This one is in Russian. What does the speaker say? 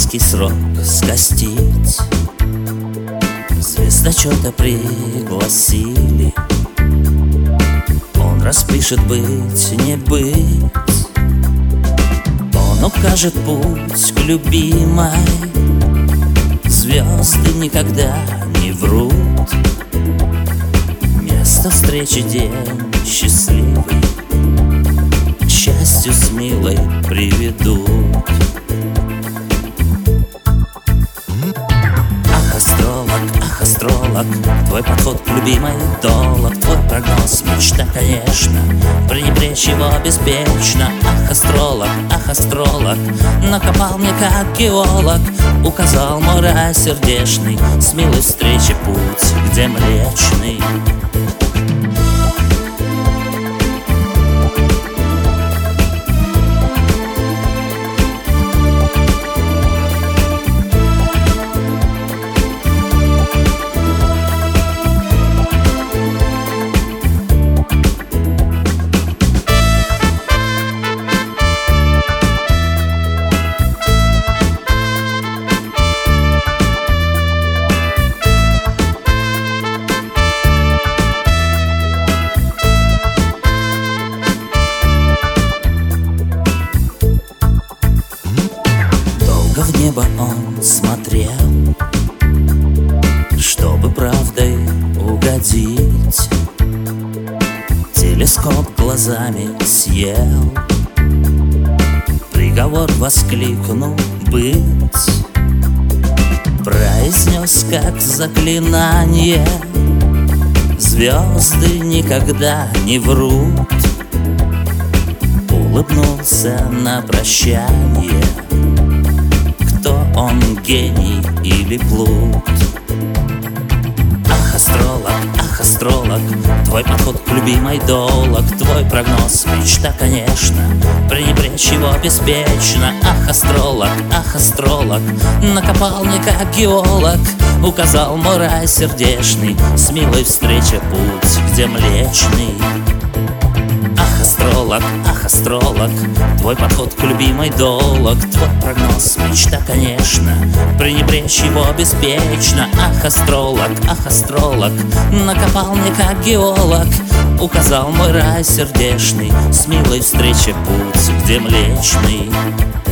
краткий срок скостить. Звездочета пригласили, он распишет быть, не быть. Он укажет путь к любимой, звезды никогда не врут. Место встречи день счастливый, к счастью с милой приведут. Ах, астролог, твой подход к любимой долг, твой прогноз мечта, конечно, пренебречь его беспечно. Ах, астролог, накопал мне как геолог, указал мой рай сердечный, с милой встречи путь, где Млечный. В небо он смотрел, чтобы правдой угодить. Телескоп глазами съел, приговор воскликнул быть. Произнес как заклинание, звезды никогда не врут. Улыбнулся на прощание, кто он, гений или плут? Ах, астролог, твой подход к любимой долг, твой прогноз мечта, конечно, пренебречь его беспечно. Ах, астролог, накопал мне как геолог, указал мой рай сердечный, с милой встречи путь, где Млечный. Ах, астролог, твой подход к любимой долг, твой прогноз мечта, конечно, пренебречь его беспечно. Ах, астролог, накопал мне как геолог, указал мой рай сердечный, с милой встречи путь, где Млечный.